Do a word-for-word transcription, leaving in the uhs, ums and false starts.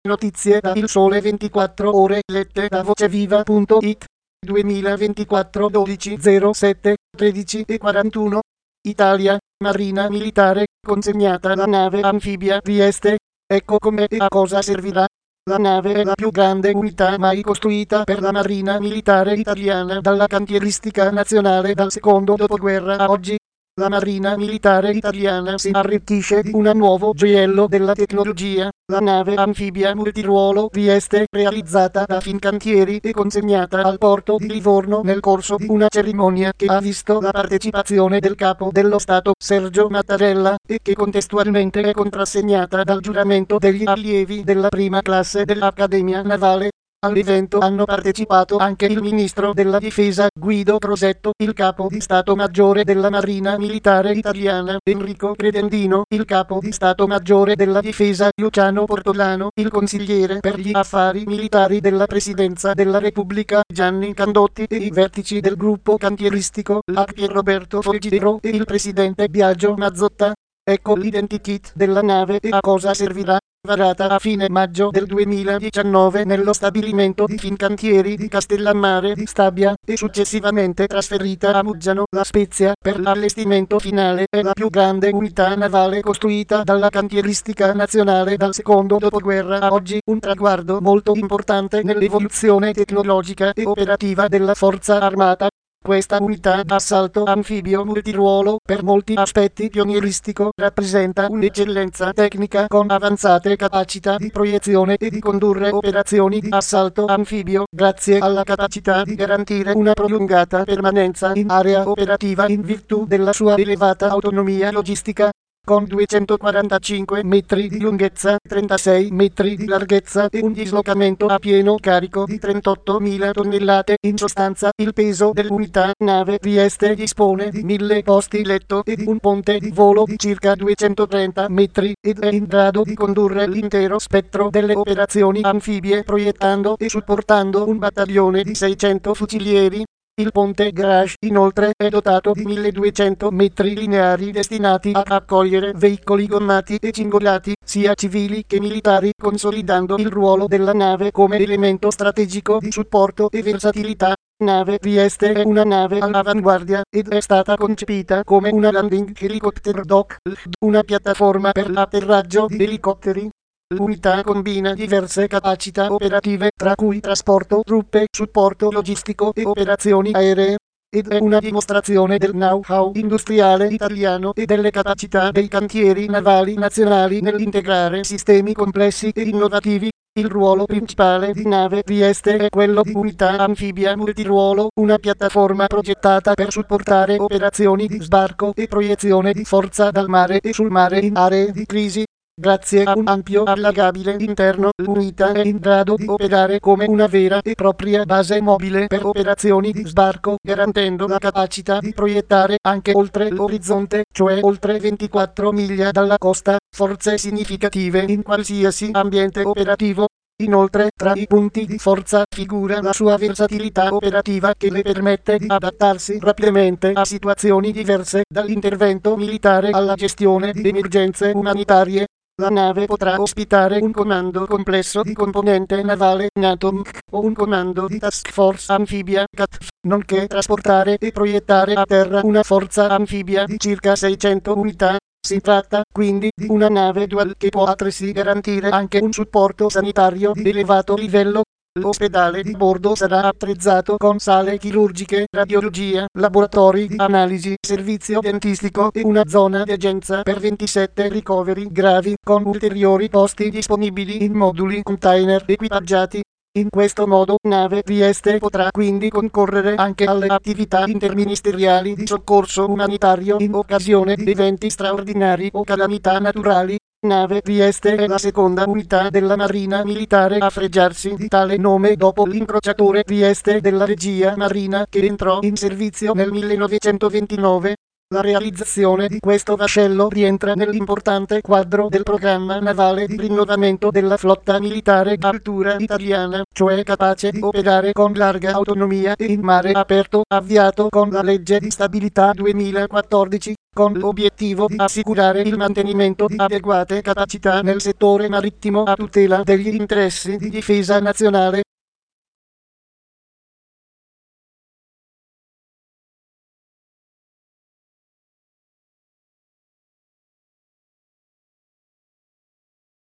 Notizie da Il Sole ventiquattro Ore lette da voceviva punto it duemilaventiquattro dodici zero sette tredici e quarantuno. Italia, Marina Militare, consegnata la nave anfibia Trieste. Ecco come e a cosa servirà. La nave è la più grande unità mai costruita per la Marina Militare italiana dalla cantieristica nazionale dal secondo dopoguerra a oggi. La Marina Militare italiana si arricchisce di un nuovo gioiello della tecnologia, la nave anfibia multiruolo Trieste, realizzata da Fincantieri e consegnata al porto di Livorno nel corso di una cerimonia che ha visto la partecipazione del capo dello Stato Sergio Mattarella e che contestualmente è contrassegnata dal giuramento degli allievi della prima classe dell'Accademia Navale. All'evento hanno partecipato anche il ministro della difesa Guido Crosetto, il capo di Stato Maggiore della Marina Militare Italiana Enrico Credendino, il capo di Stato Maggiore della Difesa Luciano Portolano, il consigliere per gli affari militari della Presidenza della Repubblica Gianni Candotti e i vertici del gruppo cantieristico L A C Pierroberto Folgidero e il presidente Biagio Mazzotta. Ecco l'identikit della nave e a cosa servirà. Varata a fine maggio del duemiladiciannove nello stabilimento di Fincantieri di Castellammare di Stabia e successivamente trasferita a Muggiano, La Spezia, per l'allestimento finale, è la più grande unità navale costruita dalla cantieristica nazionale dal secondo dopoguerra a oggi, un traguardo molto importante nell'evoluzione tecnologica e operativa della forza armata. Questa unità d'assalto anfibio multiruolo, per molti aspetti pionieristico, rappresenta un'eccellenza tecnica con avanzate capacità di proiezione e di condurre operazioni di assalto anfibio, grazie alla capacità di garantire una prolungata permanenza in area operativa in virtù della sua elevata autonomia logistica. Con duecentoquarantacinque metri di lunghezza, trentasei metri di larghezza e un dislocamento a pieno carico di trentottomila tonnellate, in sostanza il peso dell'unità nave Trieste dispone di mille posti letto e di un ponte di volo di circa duecentotrenta metri ed è in grado di condurre l'intero spettro delle operazioni anfibie proiettando e supportando un battaglione di seicento fucilieri. Il ponte garage inoltre è dotato di milleduecento metri lineari destinati a accogliere veicoli gommati e cingolati, sia civili che militari, consolidando il ruolo della nave come elemento strategico di supporto e versatilità. Nave Trieste è una nave all'avanguardia ed è stata concepita come una landing helicopter dock, una piattaforma per l'atterraggio di elicotteri. L'unità combina diverse capacità operative, tra cui trasporto truppe, supporto logistico e operazioni aeree, ed è una dimostrazione del know-how industriale italiano e delle capacità dei cantieri navali nazionali nell'integrare sistemi complessi e innovativi. Il ruolo principale di nave Trieste è quello di unità anfibia multiruolo, una piattaforma progettata per supportare operazioni di sbarco e proiezione di forza dal mare e sul mare in aree di crisi. Grazie a un ampio allagabile interno, l'unità è in grado di operare come una vera e propria base mobile per operazioni di sbarco, garantendo la capacità di proiettare anche oltre l'orizzonte, cioè oltre ventiquattro miglia dalla costa, forze significative in qualsiasi ambiente operativo. Inoltre, tra i punti di forza figura la sua versatilità operativa che le permette di adattarsi rapidamente a situazioni diverse, dall'intervento militare alla gestione di emergenze umanitarie. La nave potrà ospitare un comando complesso di componente navale NATO o un comando di task force anfibia C A T F, nonché trasportare e proiettare a terra una forza anfibia di circa seicento unità. Si tratta, quindi, di una nave dual che può altresì garantire anche un supporto sanitario di elevato livello. L'ospedale di bordo sarà attrezzato con sale chirurgiche, radiologia, laboratori di analisi, servizio dentistico e una zona di agenza per ventisette ricoveri gravi, con ulteriori posti disponibili in moduli container equipaggiati. In questo modo, nave Trieste potrà quindi concorrere anche alle attività interministeriali di soccorso umanitario in occasione di eventi straordinari o calamità naturali. Nave Trieste è la seconda unità della Marina Militare a fregiarsi di tale nome dopo l'incrociatore Trieste della Regia Marina che entrò in servizio nel millenovecentoventinove. La realizzazione di questo vascello rientra nell'importante quadro del programma navale di rinnovamento della flotta militare d'altura italiana, cioè capace di operare con larga autonomia e in mare aperto, avviato con la legge di stabilità duemilaquattordici, con l'obiettivo di assicurare il mantenimento di adeguate capacità nel settore marittimo a tutela degli interessi di difesa nazionale.